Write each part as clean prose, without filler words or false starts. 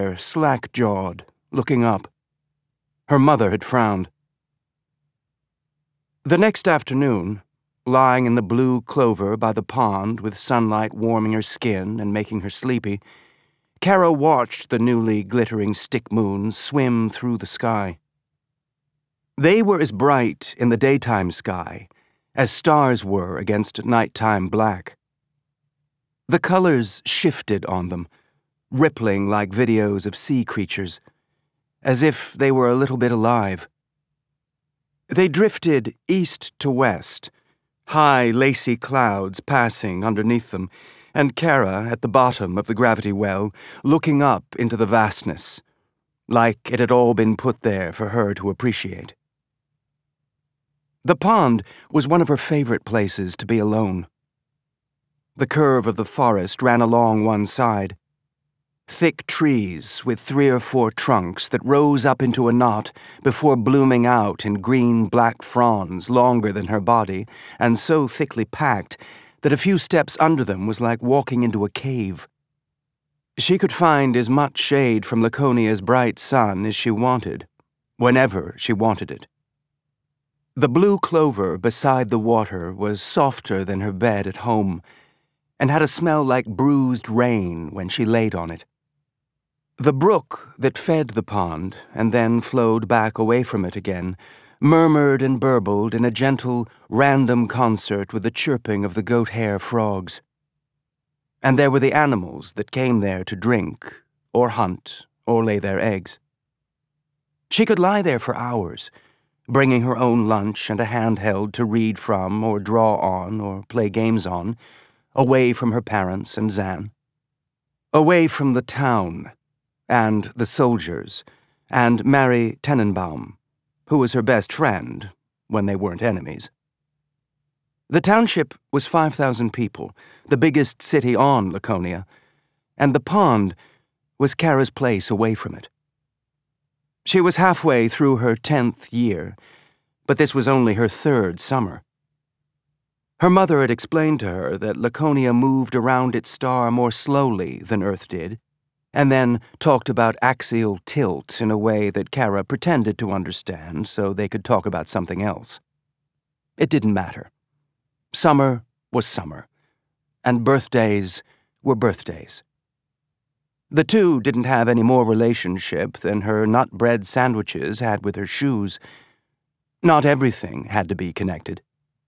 slack-jawed, looking up. Her mother had frowned. The next afternoon, lying in the blue clover by the pond with sunlight warming her skin and making her sleepy, Kara watched the newly glittering stick moons swim through the sky. They were as bright in the daytime sky as stars were against nighttime black. The colors shifted on them, rippling like videos of sea creatures, as if they were a little bit alive. They drifted east to west, high, lacy clouds passing underneath them, and Kara at the bottom of the gravity well, looking up into the vastness, like it had all been put there for her to appreciate. The pond was one of her favorite places to be alone. The curve of the forest ran along one side. Thick trees with 3 or 4 trunks that rose up into a knot before blooming out in green-black fronds longer than her body and so thickly packed that a few steps under them was like walking into a cave. She could find as much shade from Laconia's bright sun as she wanted, whenever she wanted it. The blue clover beside the water was softer than her bed at home and had a smell like bruised rain when she laid on it. The brook that fed the pond and then flowed back away from it again murmured and burbled in a gentle, random concert with the chirping of the goat-hair frogs. And there were the animals that came there to drink, or hunt, or lay their eggs. She could lie there for hours, bringing her own lunch and a handheld to read from or draw on or play games on, away from her parents and Zan. Away from the town, and the soldiers, and Mary Tenenbaum, who was her best friend when they weren't enemies. The township was 5,000 people, the biggest city on Laconia, and the pond was Kara's place away from it. She was halfway through her 10th year, but this was only her 3rd summer. Her mother had explained to her that Laconia moved around its star more slowly than Earth did, and then talked about axial tilt in a way that Kara pretended to understand so they could talk about something else. It didn't matter. Summer was summer, and birthdays were birthdays. The two didn't have any more relationship than her nut-bread sandwiches had with her shoes. Not everything had to be connected.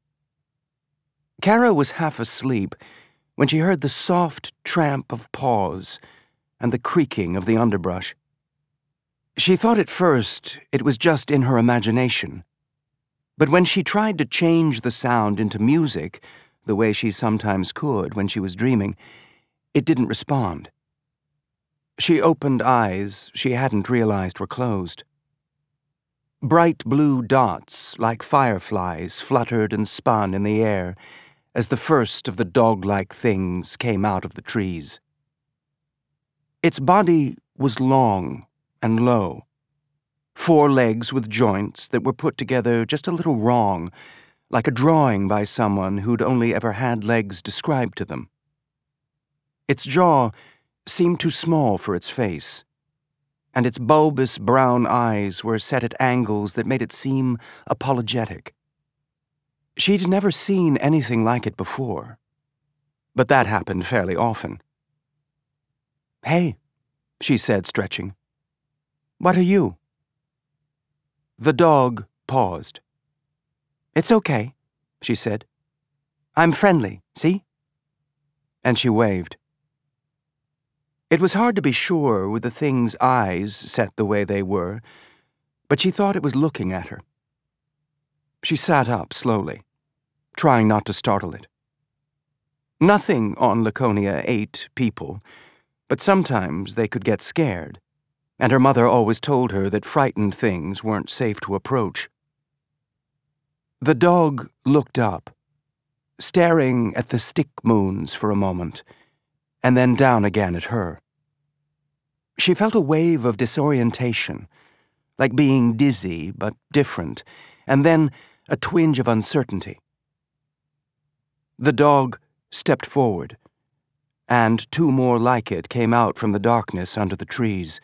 Kara was half asleep when she heard the soft tramp of paws and the creaking of the underbrush. She thought at first it was just in her imagination, but when she tried to change the sound into music, the way she sometimes could when she was dreaming, it didn't respond. She opened eyes she hadn't realized were closed. Bright blue dots, like fireflies, fluttered and spun in the air as the first of the dog-like things came out of the trees. Its body was long and low, 4 legs with joints that were put together just a little wrong, like a drawing by someone who'd only ever had legs described to them. Its jaw seemed too small for its face, and its bulbous brown eyes were set at angles that made it seem apologetic. She'd never seen anything like it before, but that happened fairly often. "Hey," she said, stretching. "What are you?" The dog paused. "It's okay," she said. "I'm friendly, see?" And she waved. It was hard to be sure with the thing's eyes set the way they were, but she thought it was looking at her. She sat up slowly, trying not to startle it. Nothing on Laconia ate people, but sometimes they could get scared, and her mother always told her that frightened things weren't safe to approach. The dog looked up, staring at the stick moons for a moment, and then down again at her. She felt a wave of disorientation, like being dizzy but different, and then a twinge of uncertainty. The dog stepped forward, and 2 more like it came out from the darkness under the trees.